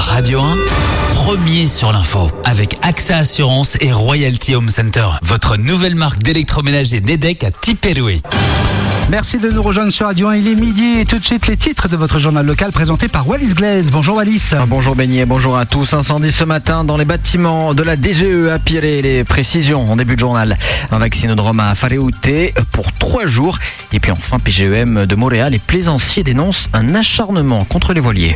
Radio 1, premier sur l'info, avec AXA Assurance et Royalty Home Center, votre nouvelle marque d'électroménager Nedec à Tiperoué. Merci de nous rejoindre sur Radio 1, il est midi et tout de suite les titres de votre journal local présenté par Wallis Glaise. Bonjour Wallis. Bonjour Beignet, bonjour à tous. Incendie ce matin dans les bâtiments de la DGE à Pirée. Les précisions en début de journal. Un vaccinodrome à Faréouté pour 3 jours. Et puis enfin PGEM de Montréal, les plaisanciers dénoncent un acharnement contre les voiliers.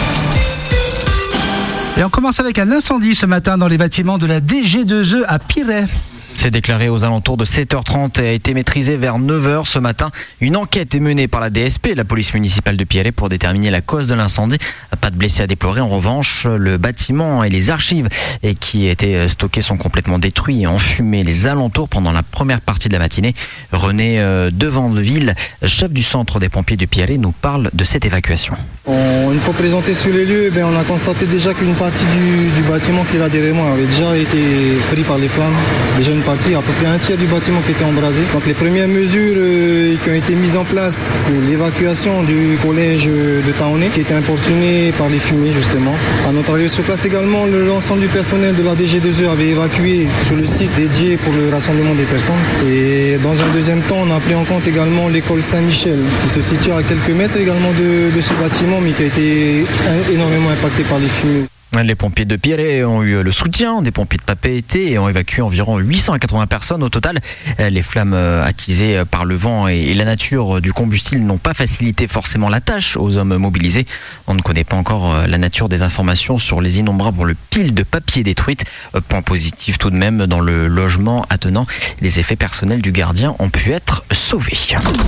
Et on commence avec un incendie ce matin dans les bâtiments de la DG2E à Pirée. C'est déclaré aux alentours de 7h30 et a été maîtrisé vers 9h ce matin. Une enquête est menée par la DSP, la police municipale de Pirée, pour déterminer la cause de l'incendie. Pas de blessés à déplorer. En revanche, le bâtiment et les archives qui étaient stockées sont complètement détruits et enfumés. Les alentours pendant la première partie de la matinée. René Devandeville, chef du centre des pompiers de Pirée, nous parle de cette évacuation. Une fois présenté sur les lieux, on a constaté déjà qu'une partie du bâtiment qui est là derrière moi avait déjà été pris par les flammes. Déjà une partie, à peu près un tiers du bâtiment qui était embrasé. Donc les premières mesures qui ont été mises en place, c'est l'évacuation du collège de Taoné qui était importuné par les fumées justement. À notre arrivée sur place également, l'ensemble du personnel de la DG2E avait évacué sur le site dédié pour le rassemblement des personnes. Et dans un deuxième temps, on a pris en compte également l'école Saint-Michel qui se situe à quelques mètres également de ce bâtiment mais qui a été énormément impacté par les fumées. Les pompiers de Pirée ont eu le soutien des pompiers de Papeete et ont évacué environ 880 personnes au total. Les flammes attisées par le vent et la nature du combustible n'ont pas facilité forcément la tâche aux hommes mobilisés. On ne connaît pas encore la nature des informations sur les innombrables piles de papier détruites. Point positif tout de même, dans le logement attenant, les effets personnels du gardien ont pu être sauvés.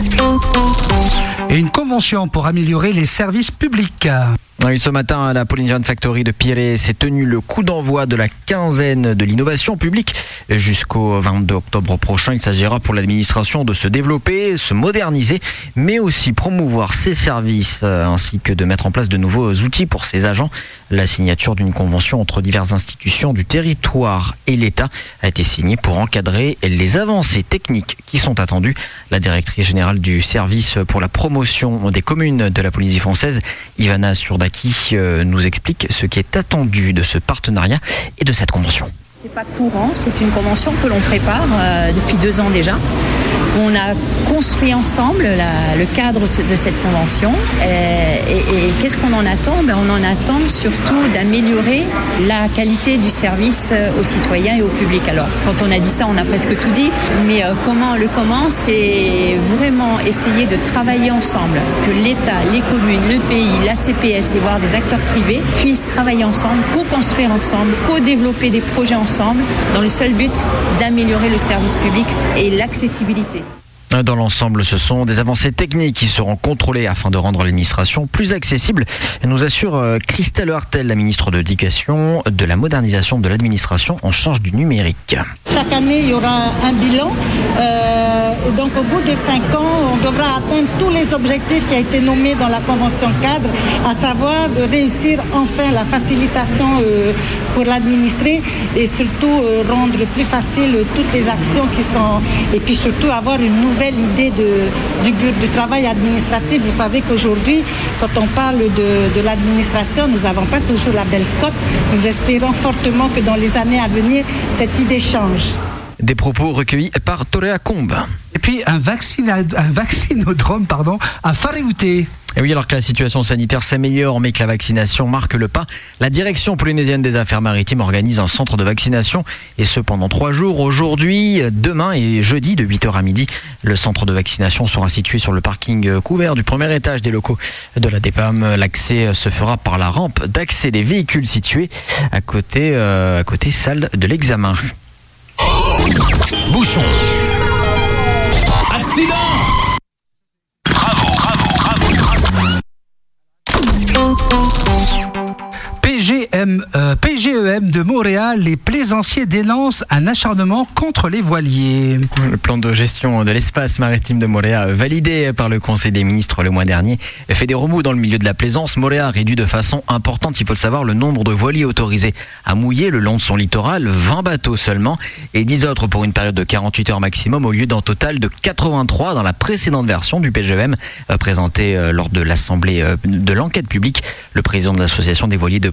Et une convention pour améliorer les services publics. Oui, ce matin, à la Polynesian Factory de Pirée s'est tenu le coup d'envoi de la quinzaine de l'innovation publique. Jusqu'au 22 octobre prochain, il s'agira pour l'administration de se développer, se moderniser, mais aussi promouvoir ses services ainsi que de mettre en place de nouveaux outils pour ses agents. La signature d'une convention entre diverses institutions du territoire et l'État a été signée pour encadrer les avancées techniques qui sont attendues. La directrice générale du service pour la promotion des communes de la Polynésie française, Ivana Surdaki, nous explique ce qui est attendu de ce partenariat et de cette convention. C'est pas courant, c'est une convention que l'on prépare depuis 2 ans déjà. On a construit ensemble le cadre de cette convention et qu'est-ce qu'on en attend ? On en attend surtout d'améliorer la qualité du service aux citoyens et au public. Alors, quand on a dit ça, on a presque tout dit, mais comment c'est vraiment essayer de travailler ensemble, que l'État, les communes, le pays, la CPS et voire des acteurs privés puissent travailler ensemble, co-construire ensemble, co-développer des projets ensemble, dans le seul but d'améliorer le service public et l'accessibilité. Dans l'ensemble, ce sont des avancées techniques qui seront contrôlées afin de rendre l'administration plus accessible, nous assure Christelle Hartel, la ministre de l'Éducation, de la modernisation de l'administration en charge du numérique. Chaque année, il y aura un bilan. Donc au bout de 5 ans, on devra atteindre tous les objectifs qui ont été nommés dans la convention cadre, à savoir de réussir enfin la facilitation pour l'administrer et surtout rendre plus facile toutes les actions qui sont, et puis surtout avoir une nouvelle idée du travail administratif. Vous savez qu'aujourd'hui, quand on parle de l'administration, nous n'avons pas toujours la belle cote. Nous espérons fortement que dans les années à venir, cette idée change. Des propos recueillis par Torea Combe. Et puis un vaccinodrome à Faréouté. Et oui, alors que la situation sanitaire s'améliore mais que la vaccination marque le pas, la direction polynésienne des affaires maritimes organise un centre de vaccination et ce pendant 3 jours, aujourd'hui, demain et jeudi de 8h à midi. Le centre de vaccination sera situé sur le parking couvert du premier étage des locaux de la DEPAM. L'accès se fera par la rampe d'accès des véhicules située à côté salle de l'examen. Bouchon. Accident. PGEM de Montréal, les plaisanciers dénoncent un acharnement contre les voiliers. Le plan de gestion de l'espace maritime de Montréal, validé par le Conseil des ministres le mois dernier, fait des remous dans le milieu de la plaisance. Montréal réduit de façon importante, il faut le savoir, le nombre de voiliers autorisés à mouiller le long de son littoral, 20 bateaux seulement, et 10 autres pour une période de 48 heures maximum, au lieu d'un total de 83 dans la précédente version du PGEM, présentée lors de l'Assemblée de l'enquête publique. Le président de l'Association des voiliers de Polynésie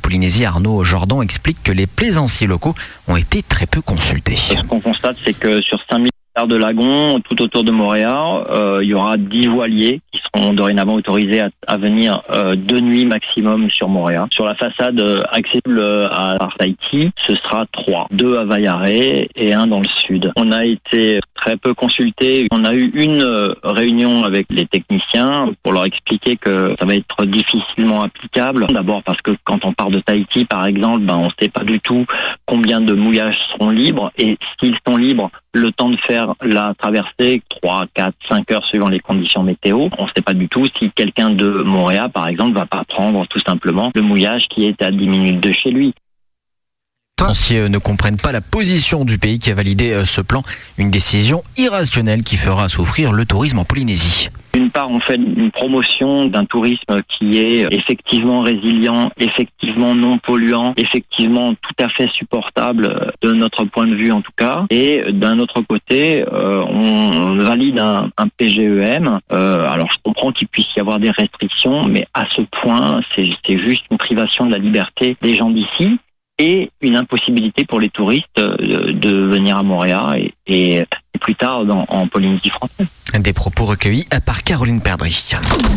Tahiti, Arnaud Jordan, explique que les plaisanciers locaux ont été très peu consultés. Ce qu'on constate, c'est que sur 5000 hectares de lagon, tout autour de Moorea, il y aura 10 voiliers qui seront dorénavant autorisés à venir 2 nuits maximum sur Moorea. Sur la façade accessible à Tahiti, ce sera 3. 2 à Vaiare et 1 dans le sud. On a été très peu consultés. On a eu une réunion avec les techniciens pour leur expliquer que ça va être difficilement applicable. D'abord parce que quand on part de Tahiti, par exemple, on ne sait pas du tout combien de mouillages seront libres et s'ils sont libres, le temps de faire la traversée, 3, 4, 5 heures suivant les conditions météo. On ne sait pas du tout si quelqu'un de Moorea, par exemple, va pas prendre tout simplement le mouillage qui est à 10 minutes de chez lui. Les plaisanciers ne comprennent pas la position du pays qui a validé ce plan, une décision irrationnelle qui fera souffrir le tourisme en Polynésie. D'une part, on fait une promotion d'un tourisme qui est effectivement résilient, effectivement non polluant, effectivement tout à fait supportable de notre point de vue en tout cas. Et d'un autre côté, on valide un PGEM. Alors je comprends qu'il puisse y avoir des restrictions, mais à ce point, c'est juste une privation de la liberté des gens d'ici et une impossibilité pour les touristes de venir à Moorea et plus tard en Polynésie française. Des propos recueillis par Caroline Perdry.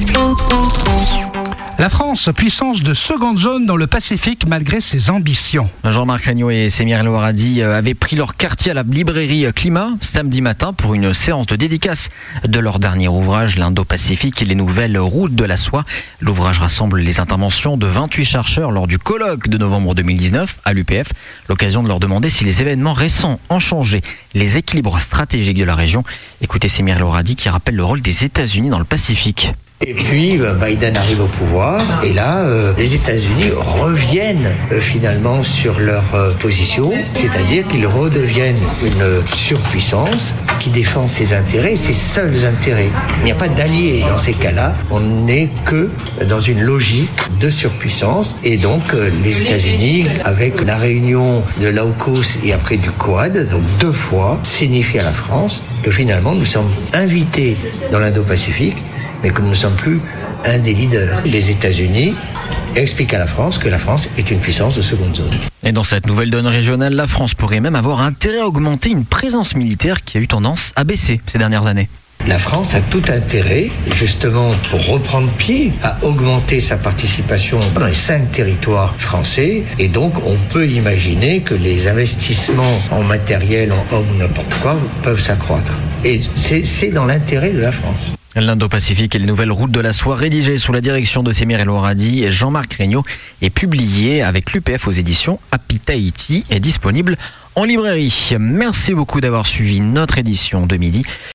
La France, puissance de seconde zone dans le Pacifique malgré ses ambitions. Jean-Marc Regnault et Semir El Ouaradi avaient pris leur quartier à la librairie Climat samedi matin pour une séance de dédicace de leur dernier ouvrage, l'Indo-Pacifique et les nouvelles routes de la soie. L'ouvrage rassemble les interventions de 28 chercheurs lors du colloque de novembre 2019 à l'UPF. L'occasion de leur demander si les événements récents ont changé les équilibres stratégiques de la région. Écoutez Semir El Ouaradi qui rappelle le rôle des États-Unis dans le Pacifique. Et puis Biden arrive au pouvoir et là les États-Unis reviennent finalement sur leur position, c'est-à-dire qu'ils redeviennent une surpuissance qui défend ses intérêts, ses seuls intérêts. Il n'y a pas d'alliés dans ces cas-là, on n'est que dans une logique de surpuissance et donc les États-Unis avec la réunion de l'AUKUS et après du Quad, donc 2 fois, signifient à la France que finalement nous sommes invités dans l'Indo-Pacifique mais que nous ne sommes plus un des leaders. Les États-Unis expliquent à la France que la France est une puissance de seconde zone. Et dans cette nouvelle donne régionale, la France pourrait même avoir intérêt à augmenter une présence militaire qui a eu tendance à baisser ces dernières années. La France a tout intérêt, justement, pour reprendre pied, à augmenter sa participation dans les 5 territoires français. Et donc, on peut imaginer que les investissements en matériel, en hommes ou n'importe quoi, peuvent s'accroître. Et c'est dans l'intérêt de la France. L'Indo-Pacifique et les nouvelles routes de la soie, rédigées sous la direction de Semir El Ouaradi et Jean-Marc Regnault, est publié avec l'UPF aux éditions Happy Tahiti et disponible en librairie. Merci beaucoup d'avoir suivi notre édition de midi.